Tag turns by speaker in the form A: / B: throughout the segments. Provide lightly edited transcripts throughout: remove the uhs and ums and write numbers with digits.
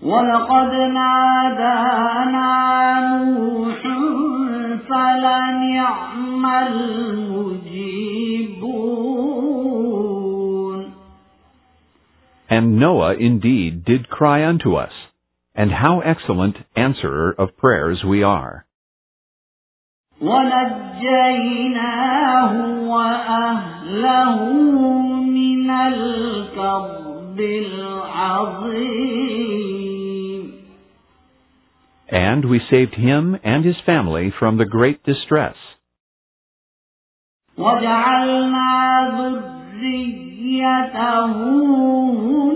A: وَلَقَدْ نَادَانَا نُوحٌ فَلَنِعْمَ الْمُجِيبُونَ.
B: And Noah indeed did cry unto us, and how excellent answerer of prayers we are.
A: وَنَجَّيْنَاهُ وَأَهْلَهُ مِنَ الْكَرْبِ الْعَظِيمِ.
B: And we saved him and his family from the great distress.
A: وَجَعَلْنَا ذُرِّيَّتَهُ هُمُ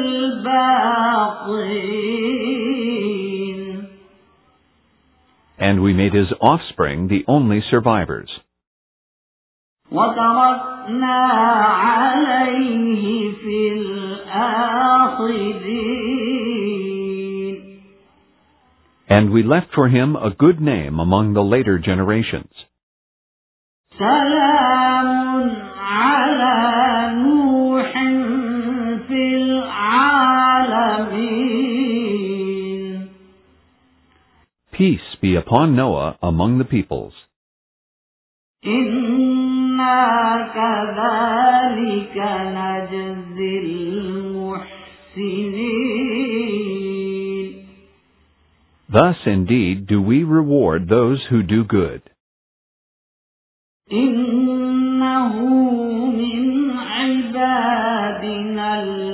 A: الْبَاقِينَ.
B: And we made his offspring the only survivors.
A: وَتَرَكْنَا عَلَيْهِ فِي الْآخِرِينَ.
B: And we left for him a good name among the later generations.
A: سَلَامٌ عَلَى نُوحٍ فِي الْعَالَمِينَ.
B: Peace be upon Noah among the peoples.
A: إِنَّا كَذَلِكَ نَجْزِي الْمُحْسِنِينَ.
B: Thus indeed do we reward those who do good.
A: إِنَّهُ مِنْ عِبَادِنَا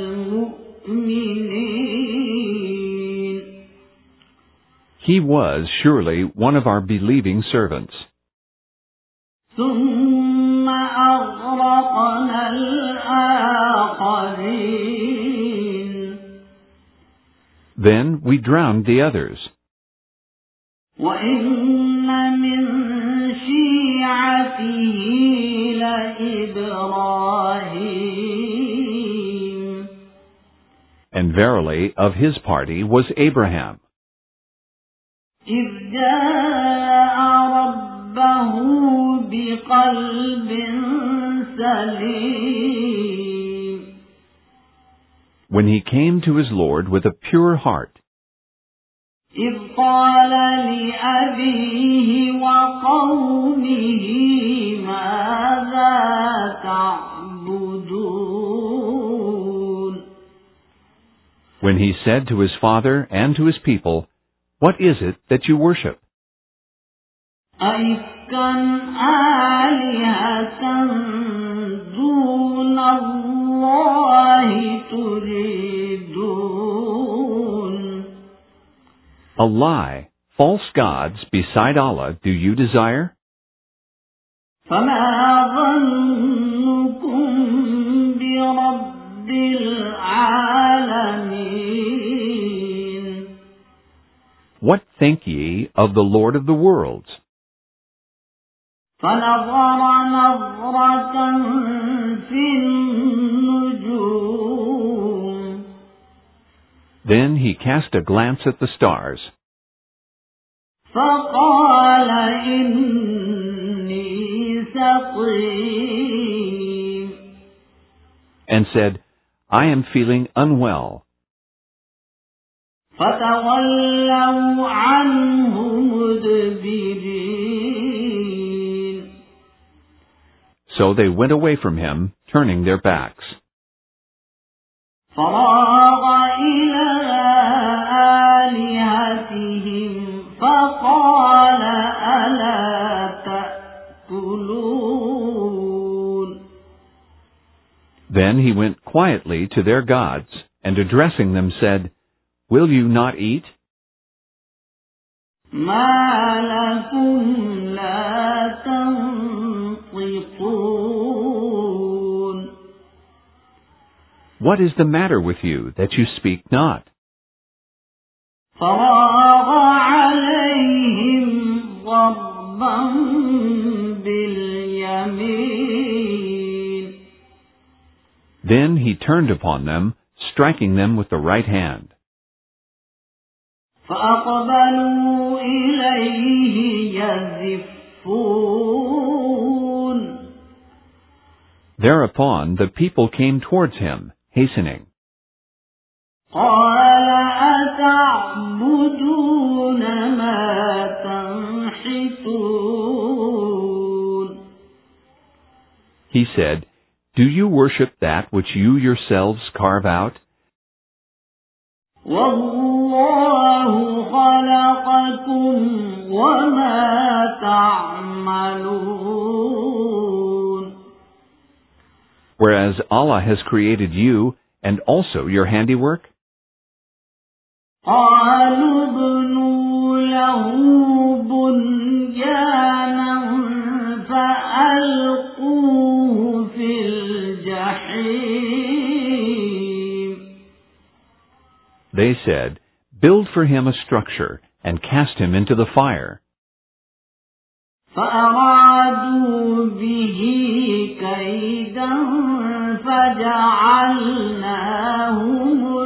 A: الْمُؤْمِنِينَ.
B: He was surely one of our believing servants.
A: ثُمَّ أَغْرَقْنَا الْآخَرِينَ.
B: Then we drowned the others.
A: وَإِنَّ مِنْ شِيعَتِهِ لَإِبْرَاهِيمَ.
B: And verily, of his party was Abraham.
A: إِذْ جَاءَ رَبَّهُ بِقَلْبٍ سَلِيمٍ.
B: When he came to his Lord with a pure heart.
A: إِذْ قَالَ لِأَبِيهِ وَقَوْمِهِ مَاذَا تَعْبُدُونَ.
B: When he said to his father and to his people, "What is it that you worship?"
A: أَئِفْكًا آلِهَةً دُونَ اللَّهِ تُرِيدُونَ.
B: A lie, false gods beside Allah do you desire?
A: فَمَا ظَنُّكُمْ بِرَبِّ الْعَالَمِينَ.
B: What think ye of the Lord of the worlds?
A: فَنَظَرَ نَظْرَةً فِي النُّجُومِ.
B: Then he cast a glance at the stars.
A: فَقَالَ إِنِّي سَقِيمٌ.
B: And said, "I am feeling unwell."
A: فَتَوَلَّوْا عَنْهُ مُدْبِرِينَ.
B: So they went away from him, turning their backs.
A: فَرَاغَ إِلَىٰ آلِهَتِهِمْ فَقَالَ أَلَا تَأْكُلُونَ.
B: Then he went quietly to their gods, and addressing them said, "Will you not eat?"
A: مَا لَكُمْ لَا تَنطِقُونَ.
B: What is the matter with you that you speak not?
A: فَرَاغَ عَلَيْهِمْ ضَرْبًا بِالْيَمِينِ.
B: Then he turned upon them, striking them with the right hand.
A: فَأَقْبَلُوا إِلَيْهِ يَزِفُّونَ.
B: Thereupon the people came towards him, hastening.
A: قَالَ تعبدون ما تنحتون.
B: He said, Do you worship that which you yourselves carve out?
A: والله خلقكم وما تعملون.
B: Whereas Allah has created you and also your handiwork?
A: قالوا ابنوا له بنيانا فألقوه في الجحيم.
B: They said, Build for him a structure and cast him into the fire.
A: فأرادوا به كيدا فجعلناهم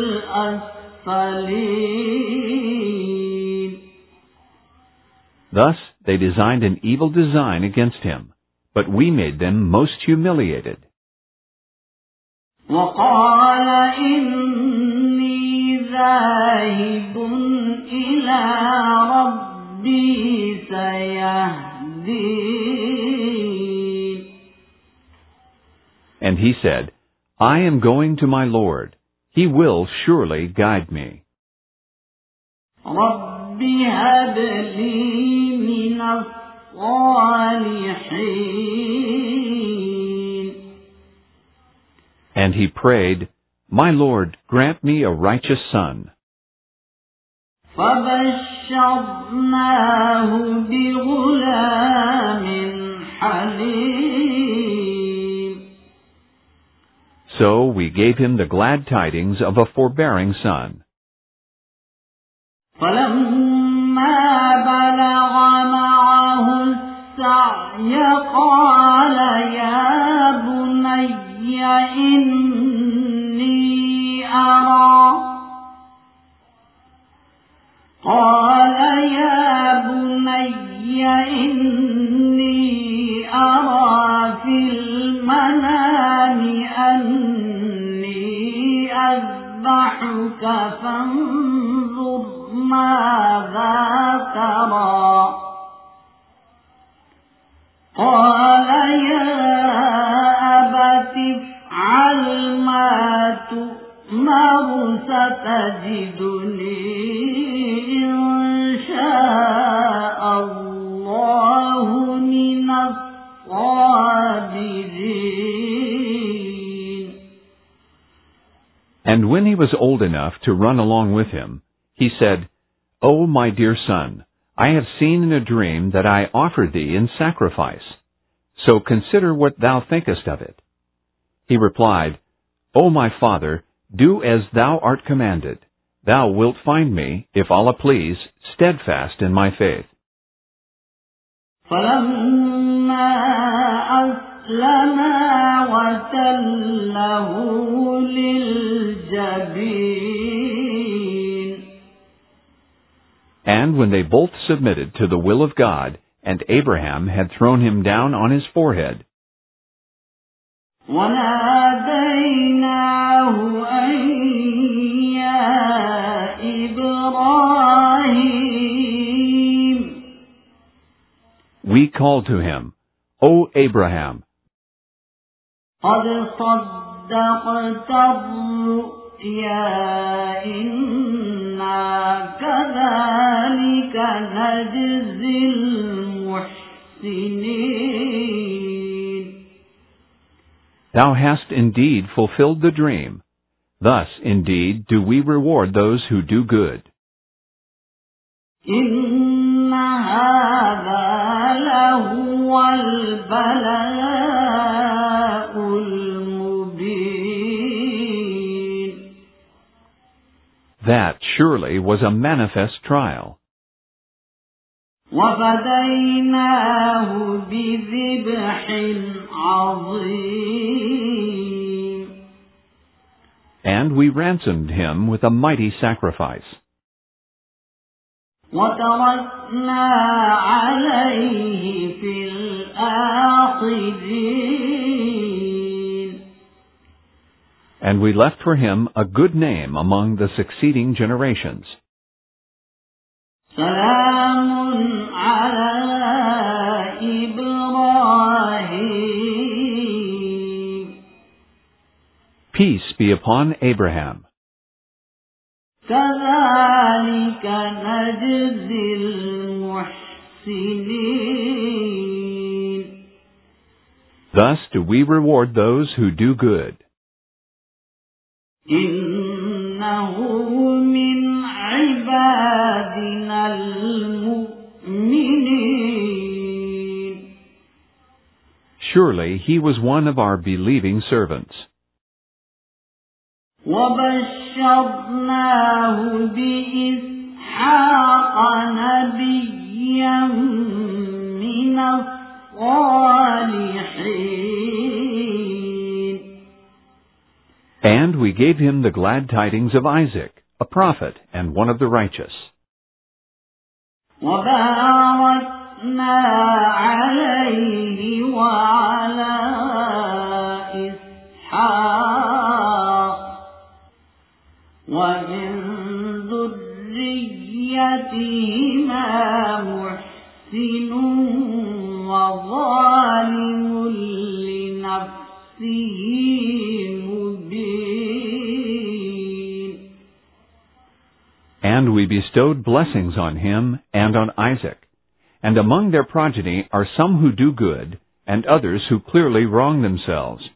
A: الأسفلين.
B: Thus they designed an evil design against him, but we made them most humiliated.
A: وقال إني ذاهب إلى ربي سيهدين.
B: And he said, I am going to my Lord. He will surely guide me.
A: رب هب لي من الصالحين.
B: And he prayed, My Lord, grant me a righteous son.
A: فبشرناه بغلام حليم.
B: So we gave him the glad tidings of a forbearing son.
A: فلما بلغ معه السعي قال يا بني إني أرى في المنام أني أذبحك فانظر ماذا ترى. قال يا أبت افعل ما تؤمر ستجدني إن شاء الله من الصابرين.
B: And when he was old enough to run along with him, he said, O my dear son, I have seen in a dream that I offer thee in sacrifice. So consider what thou thinkest of it. He replied, O my father, do as thou art commanded. Thou wilt find me, if Allah please, steadfast in my faith.
A: فلما أسلما وتله للجبين.
B: And when they both submitted to the will of God, and Abraham had thrown him down on his forehead,
A: وناديناه أن يا إبراهيم.
B: we called to him, O Abraham,
A: قد صدقت الرؤيا إنا كذلك نجزي المحسنين.
B: Thou hast indeed fulfilled the dream. Thus, indeed, do we reward those who do good.
A: إن هذا لهو البلاء المبين.
B: That surely was a manifest trial.
A: وفديناه بذبح عظيم.
B: And we ransomed him with a mighty sacrifice.
A: وتركنا عليه في الآخرين.
B: And we left for him a good name among the succeeding generations.
A: سلام على إبراهيم.
B: Peace be upon Abraham.
A: كذلك نجزي المحسنين.
B: Thus do we reward those who do good.
A: إنه من عبادنا المؤمنين.
B: Surely he was one of our believing servants.
A: وبشرناه بإسحاق نبيا من الصالحين.
B: And we gave him the glad tidings of Isaac, a prophet and one of the righteous.
A: وباركنا عليه وعلى إسحاق ومن ذريتهما محسن وظالم لنفسه مبين.
B: And we bestowed blessings on him and on Isaac. And among their progeny are some who do good, and others who clearly wrong themselves.